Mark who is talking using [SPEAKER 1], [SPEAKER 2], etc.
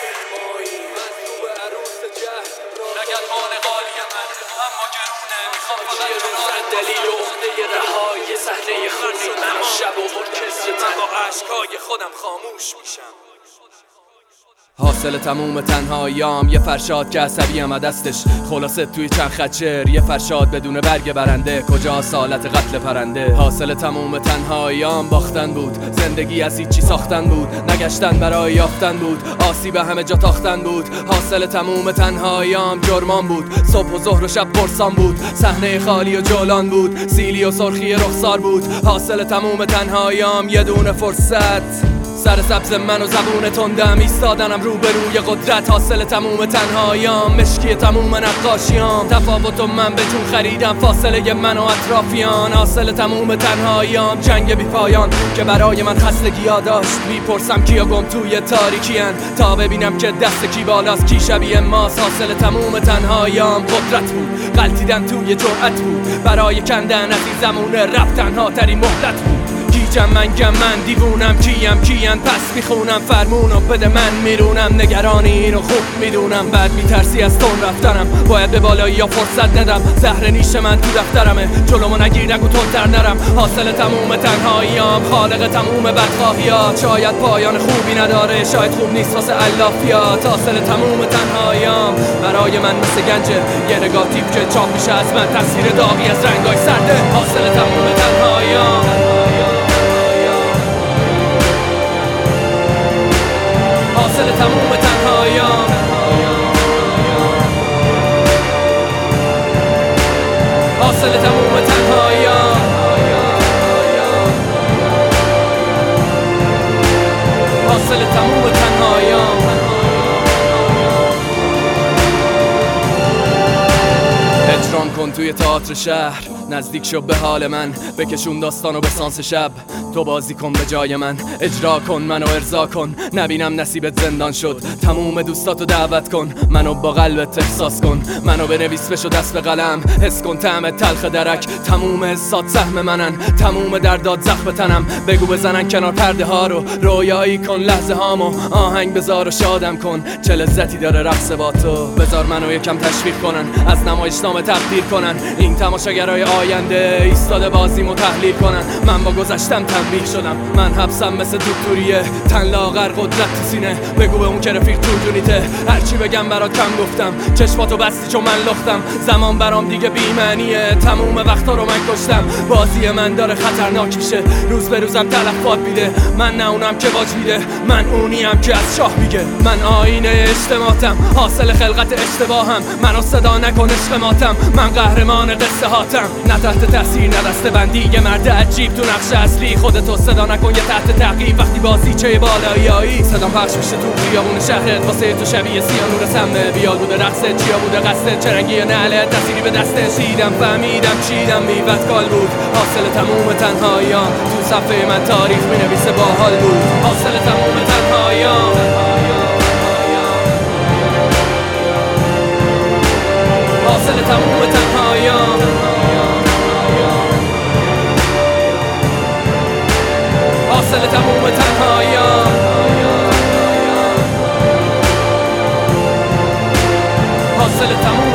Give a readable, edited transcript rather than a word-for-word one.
[SPEAKER 1] مایی مظلوم عروس جهر نگهبان قالی من اما گرونه میخوام فقط بزارن دلیل و عقده رهایی صحنه خونی من شب و ارکستر من با عشقای خودم خاموش میشم.
[SPEAKER 2] حاصل تموم تنهاییام یه فرشاد که عصبیم دستش خلاصه توی چند خط شعر، یه فرشاد بدون برگ برنده کجا سالت قتل پرنده. حاصل تموم تنهاییام باختن بود، زندگی از هیچی ساختن بود، نگشتن برای یافتن بود، آسیب همه جا تاختن بود. حاصل تموم تنهاییام جرمان بود، صبح و ظهر و شب قرصان بود، صحنه خالی و جولان بود، سیلی و سرخی رخسار بود. حاصل تموم تنهاییام یه دونه فرصت، سر سبز من و زبون تندم ایستادنم روبروی قدرت. حاصل تموم تنهاییام مشکی تموم نقاشیام، تفاوت و من به جون خریدم فاصله من و اطرافیان. حاصل تموم تنهاییام جنگ بی پایان که برای من خستگی ها داشت، میپرسم کیا گم توی تاریکیان تا ببینم که دست کی بالاست کی شبیه ماست. حاصل تموم تنهاییام قدرت بود، غلطیدن توی جرأت بود، برای کندن از این زمونه رفت تنها ترین مهلت بود. من دیوونم کیم پس میخونم فرمونو بده من میرونم، نگرانی اینو خوب میدونم، بعد میترسی از تون رفتنم، باید به بالایی یا فرصت ندم، زهر نیش من تو دفترمه جلومو نگیر نگو تندتر نرم. حاصل تموم تنهاییام خالق تموم بدخواهیات، شاید پایان خوبی نداره شاید خوب نیست واسه علافیات. حاصل تموم تنهاییام برای من مثل گنجه یه نگاتیو که چاپ میشه از من، تصویر داغی از رنگای سرده. حاصل تموم تنهاییام حاصل تموم تنهاییام حاصل تموم تنهاییام حاصل تموم تنهاییام. اجرام کن توی تئاتر شهر، نزدیک شو به حال من، بکشون داستانو به سانس شب، تو بازی کن به جای من، اجرا کن منو ارضا کن، نبینم نصیبت زندان شد. تموم دوستاتو دعوت کن، منو با قلبت احساس کن، منو بنویس بشو دست به قلم، حس کن طعم تلخ درک. تموم حسات سهم منن، تموم دردات زخم تنم، بگو بزنن کنار پرده ها رو، رویایی کن لحظه هامو، آهنگ بذار و شادم کن، چه لذتی داره رقص با تو. بذار منو یکم تشویق کنن، از نمایشنامه تبدیل کنن، این تماشاگرای آینده ایستاده بازیمو تحلیل کنن. من با گذشتم تنبیه شدم، من حبسم مثل دکتریه، تن لاغر قدرت تو سینه، بگو به اون که رفیق جونیته، هرچی بگم برات کم گفتم، چشماتو بستی چون من لختم، زمان برام دیگه بی‌معنیه، تموم وقتا رو من کشتم، بازی من داره خطرناک میشه، روز به روزم تلفات میده، من نه اونم که واج میده، من اونیم که از شاه میگه، من آینه اجتماعاتم، حاصل خلقت اشتباهم، منو صدا نکن عشق ماتم، من قهرمان قصه هاتم، نه تحت تاثیر نه دسته بندی، یه مرد عجیب تو نقش اصلی، خودتو صدا نکن یه تحت تعقیب، وقتی بازی چه بالاییایی صدا پخش میشه تو خیابون شهرت، واسه تو شبیه سیانور سمه، بیال بوده رقصت چیا بوده قصدت، چه رنگی نعلت تأثیری به دستت، چیدم فهمیدم چیدم میوت کال بود. حاصل تموم تنهاییام تو صفحه من تاریخ مینویسه باحال بود. حاصل تموم تنهاییام حاصل تموم تنهاییام حاصل تموم تنهاییام حاصل تموم